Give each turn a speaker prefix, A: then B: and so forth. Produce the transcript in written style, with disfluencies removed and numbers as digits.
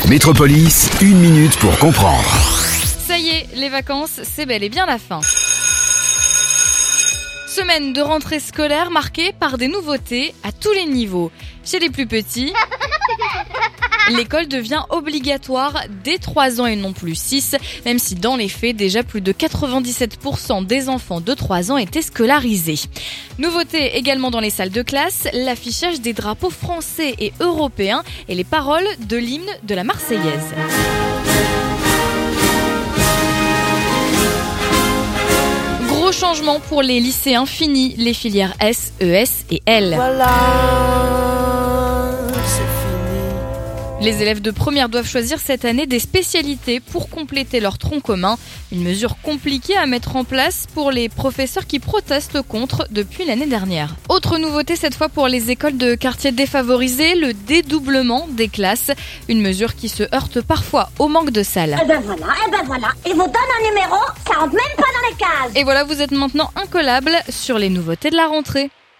A: Métropolis, 1 minute pour comprendre.
B: Ça y est, les vacances, c'est bel et bien la fin. Semaine de rentrée scolaire marquée par des nouveautés à tous les niveaux. Chez les plus petits, l'école devient obligatoire dès 3 ans et non plus 6, même si dans les faits, déjà plus de 97% des enfants de 3 ans étaient scolarisés. Nouveauté également dans les salles de classe, l'affichage des drapeaux français et européens et les paroles de l'hymne de la Marseillaise. Gros changement pour les lycéens, fini les filières S, ES et L.
C: Voilà, c'est fini.
B: Les élèves de première doivent choisir cette année des spécialités pour compléter leur tronc commun. Une mesure compliquée à mettre en place pour les professeurs qui protestent contre depuis l'année dernière. Autre nouveauté cette fois pour les écoles de quartiers défavorisés, le dédoublement des classes. Une mesure qui se heurte parfois au manque de salles.
D: Et ben voilà, ils vous donnent un numéro, ça rentre même pas dans les cases.
B: Et voilà, vous êtes maintenant incollable sur les nouveautés de la rentrée.